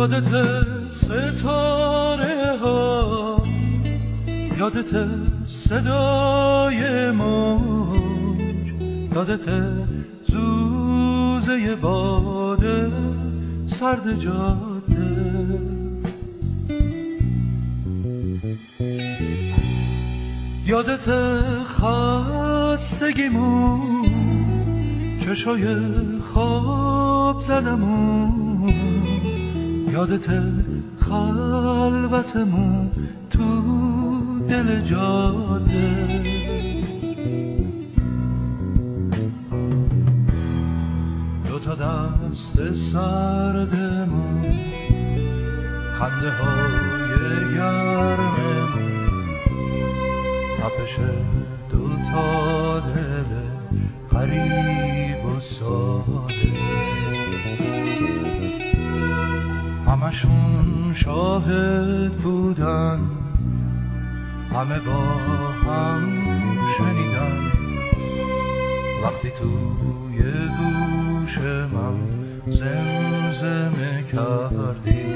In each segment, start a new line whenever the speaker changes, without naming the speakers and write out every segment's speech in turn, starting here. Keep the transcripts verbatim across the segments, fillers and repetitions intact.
یادت ستاره ها، یادت صدای موج، یادت زوزه باده سرد جاده، یادت خستگیمون، چشای خواب زدمون، یادت خلوتمون تو دل جاده، دوتا دست سردمون، خنده های گرممون، تپش دوتا دل غریب و ساده، همشون شاهد بودن، همه با هم شنیدن، وقتی توی گوش من زمزمه کردی.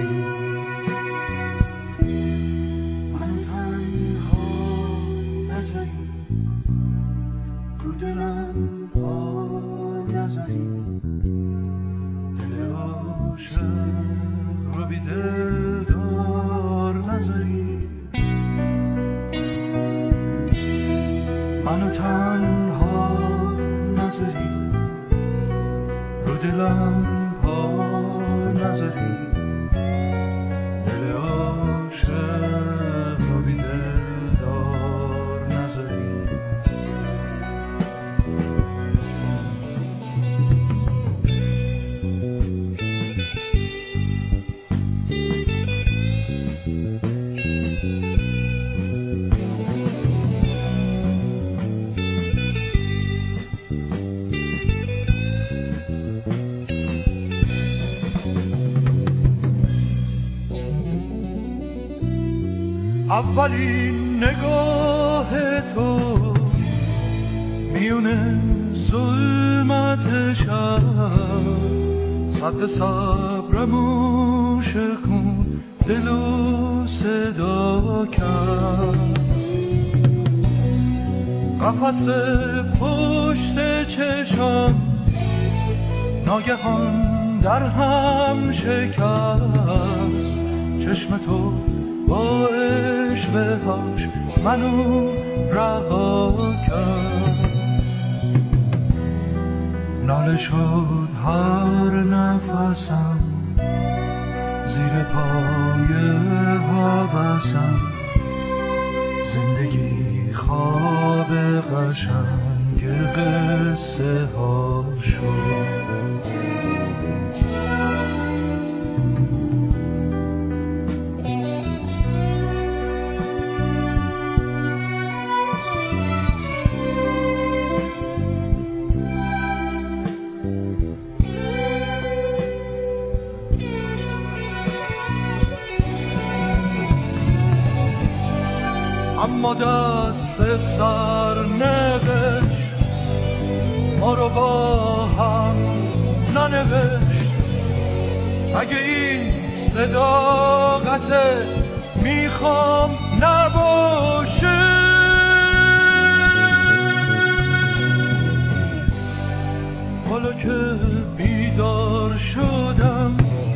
من تنها نذاری، رو دلم پا نذاری، دل عاشق رو بی دل دار نذاری، منو تنها نذاری، رو دلم پا نذاری، دل عاشق رو بی دل دار نذاری. اولین نگاه تو میونه ظلمت شب، صد صبرمو شکون دلو صدا کرد، قفس پشت چشم ناگهان در هم شکست، چشم تو با عشقهاش منو رها کرد، ناله شد هر نفسم زیر پای هوسم، زندگی خواب قشنگ قصه ها شد. اما دست سرنوشت ما رو با هم ننوشت، اگه این صداقت میخوام نباشه، حالا که بیدار شدم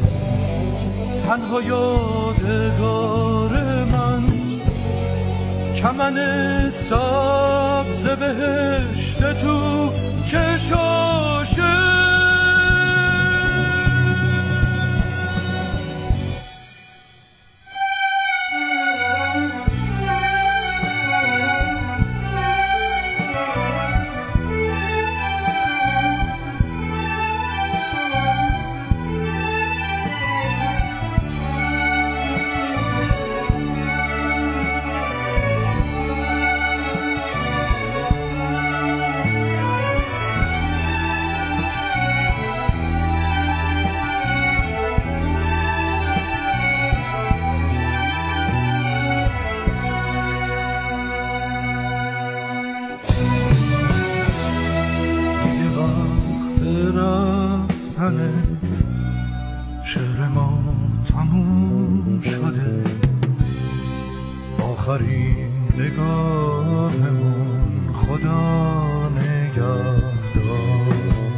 تنها یادگار من چمن سبز بهشت تو چشاشه. شده آخرین نگاهمون، خدا نگهدار.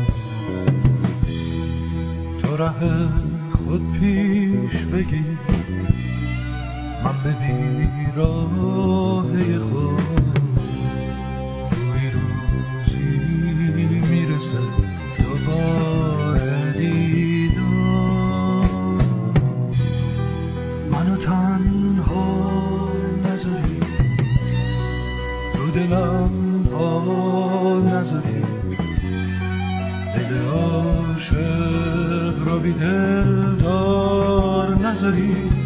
تو ره خود پیش بگیر، من به بیراه خود. روی روزی میرسه دوباره دیدار، منو تنها نذاری، رو دلم پا نذاری، دل عاشق رو بی دل دار نذاری.